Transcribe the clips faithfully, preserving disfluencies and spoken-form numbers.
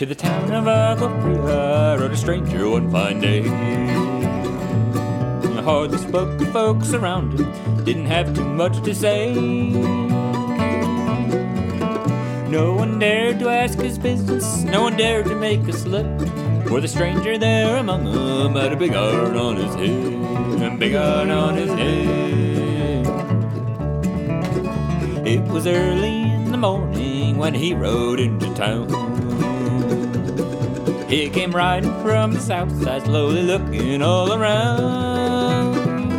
To the town of Agua Fria rode a stranger one fine day. Hardly spoke to folks around him, didn't have too much to say. No one dared to ask his business, no one dared to make a slip, for the stranger there among them had a big iron on his head, a big iron on his head. It was early in the morning when he rode into town. He came riding from the south side, slowly looking all around.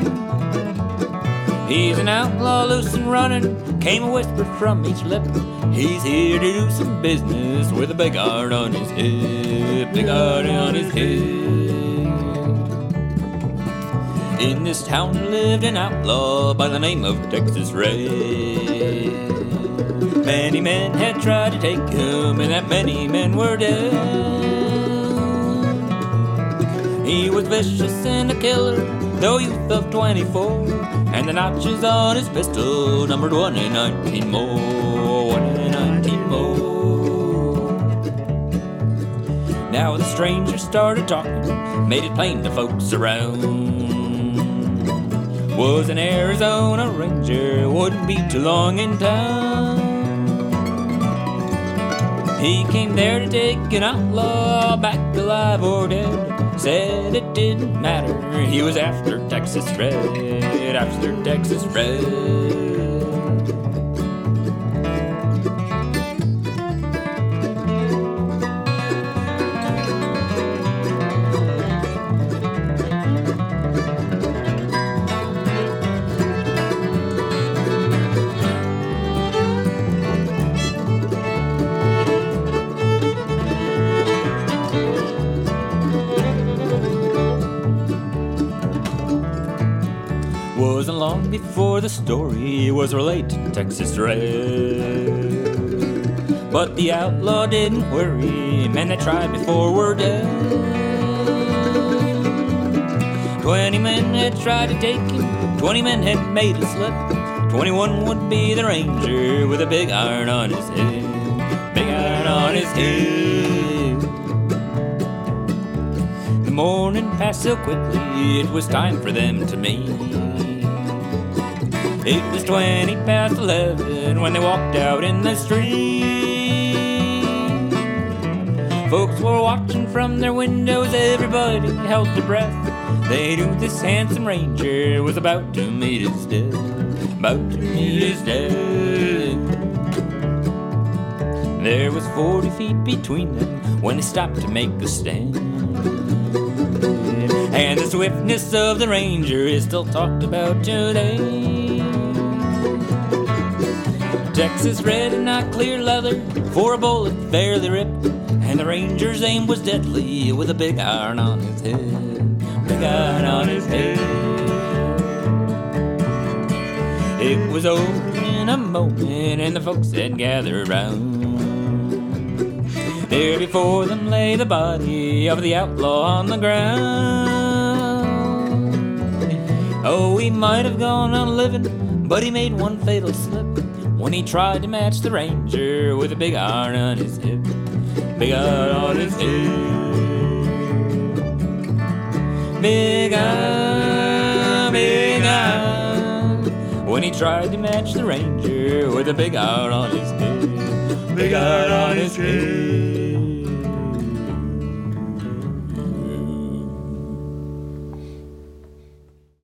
He's an outlaw loose and running, came a whisper from each lip. He's here to do some business with a big iron on his head, big iron on his head. In this town lived an outlaw by the name of Texas Red. Many men had tried to take him, and that many men were dead. He was vicious and a killer, though youth of twenty-four, and the notches on his pistol numbered one in nineteen more, one in nineteen more. Now the stranger started talking, made it plain to folks around. Was an Arizona Ranger, wouldn't be too long in town. He came there to take an outlaw back alive or dead. Said it didn't matter, he was after Texas Red, after Texas Red. Wasn't long before the story was related to Texas Red. But the outlaw didn't worry, men that tried before were dead. Twenty men had tried to take him, twenty men had made a slip. Twenty-one would be the ranger with a big iron on his head, big iron on his head. The morning passed so quickly, it was time for them to meet. It was twenty past eleven when they walked out in the street. Folks were watching from their windows, everybody held their breath. They knew this handsome ranger was about to meet his death, about to meet his death. There was forty feet between them when they stopped to make a stand. And the swiftness of the ranger is still talked about today. Texas Red and not clear leather, for a bullet fairly ripped, and the ranger's aim was deadly with a big iron on his head, big iron on his head. It was over in a moment, and the folks had gathered round. There before them lay the body of the outlaw on the ground. Oh, he might have gone on living, but he made one fatal slip when he tried to match the ranger with a big iron on his hip, big iron on his hip. Big iron, big iron, when he tried to match the ranger with a big iron on his hip, big iron on his hip.